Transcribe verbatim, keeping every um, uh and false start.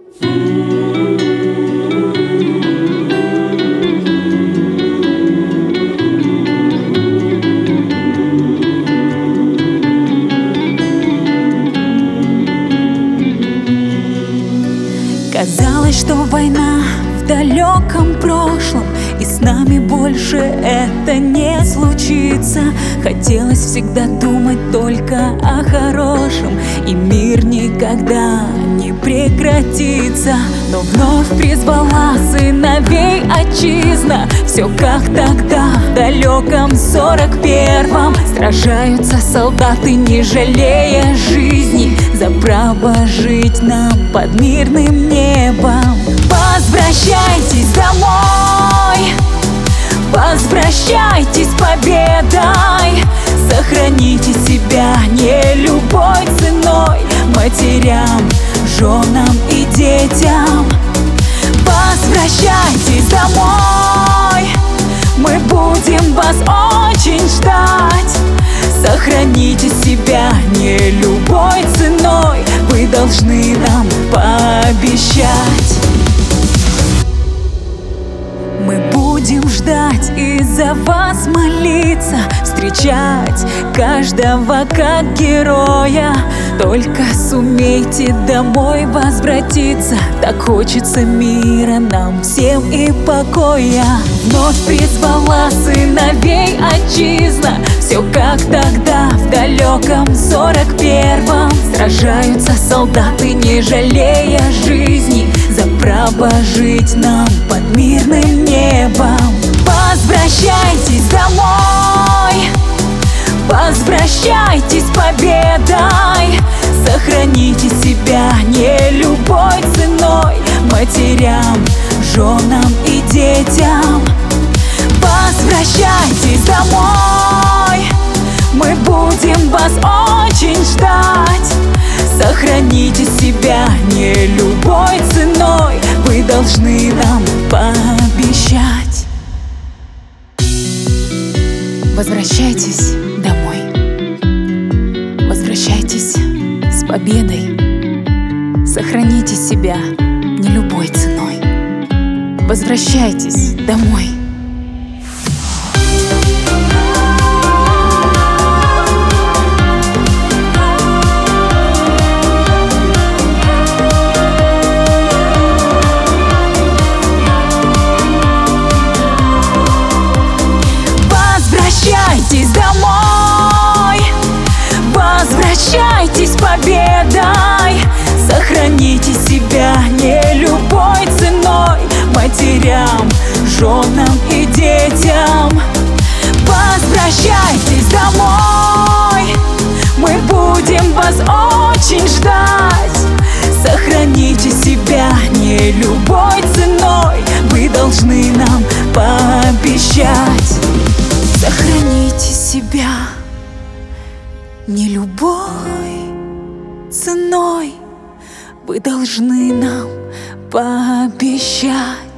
Казалось, что война в далеком прошлом, и с нами больше это не случится. Хотелось всегда думать только о хорошем, и мир никогда не прекратится. Но вновь призвала сыновей отчизна. Все как тогда, в далеком сорок первом. Сражаются солдаты, не жалея жизни, за право жить нам под мирным небом. Возвращайтесь домой, возвращайтесь с победой. Сохраните себя не любой ценой, матерям, женам и детям. Возвращайтесь домой, мы будем вас очень ждать. Сохраните себя не любой ценой, вы должны нам пообещать. Мы будем ждать и за вас молиться, встречать каждого как героя. Только сумейте домой возвратиться, так хочется мира нам всем и покоя. Вновь призвала сыновей отчизна. Все как тогда, в далеком сорок первом. Сражаются солдаты, не жалея жизни, за право жить нам под мирным небом. Возвращайтесь домой, возвращайтесь с победой. Сохраните себя не любой ценой, матерям, женам и детям. Возвращайтесь домой, мы будем вас очень ждать. Сохраните себя не любой ценой, вы должны нам пообещать. Возвращайтесь домой, возвращайтесь с победой. Сохраните себя не любой ценой, возвращайтесь домой. Возвращайтесь домой, возвращайтесь с победой. Сохраните себя не любой ценой, матерям, женам и детям. Возвращайтесь домой, мы будем вас очень ждать. Сохраните себя не любой ценой, вы должны нам пообещать. Сохраните себя не любой ценой, вы должны нам пообещать.